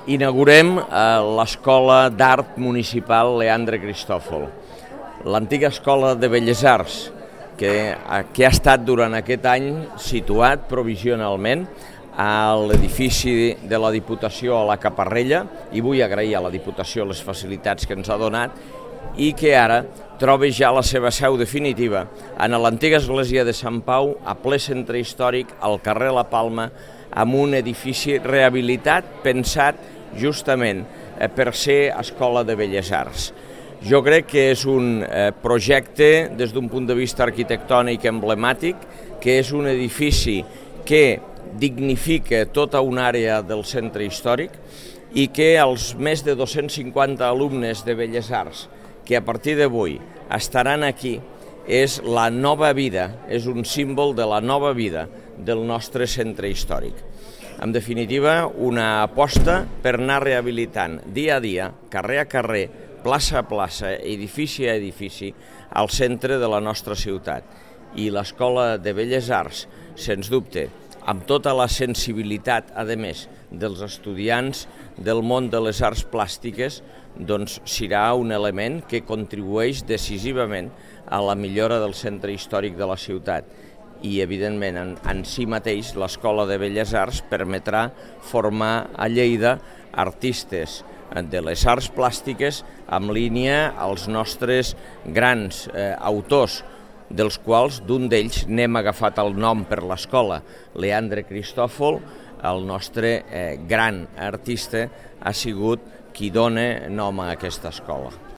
Inaugurem l'Escola d'Art Municipal Leandre Cristòfol, l'antiga Escola de Belles Arts, que ha estat durant aquest any situat provisionalment a l'edifici de la Diputació a la Caparrella, i vull agrair a la Diputació les facilitats que ens ha donat, i que ara troba ja la seva seu definitiva en l'antiga església de Sant Pau, a ple centre històric, al carrer La Palma, amb un edifici rehabilitat, pensat justament per ser Escola de Belles Arts. Jo crec que és un projecte des d'un punt de vista arquitectònic emblemàtic, que és un edifici que dignifica tota una àrea del centre històric i que els més de 250 alumnes de Belles Arts que a partir d'avui estaran aquí és la nova vida, és un símbol de la nova vida del nostre centre històric. En definitiva, una aposta per anar rehabilitant dia a dia, carrer a carrer, plaça a plaça, edifici a edifici, al centre de la nostra ciutat. I l'Escola de Belles Arts, sens dubte, amb tota la sensibilitat, a més, dels estudiants del món de les arts plàstiques, doncs serà un element que contribueix decisivament a la millora del centre històric de la ciutat. I, evidentment, en si mateix, l'Escola de Belles Arts permetrà formar a Lleida artistes de les arts plàstiques en línia als nostres grans autors, dels quals d'un d'ells n'hem agafat el nom per l'escola, Leandre Cristòfol. El nostre gran artista ha sigut qui dona nom a aquesta escola.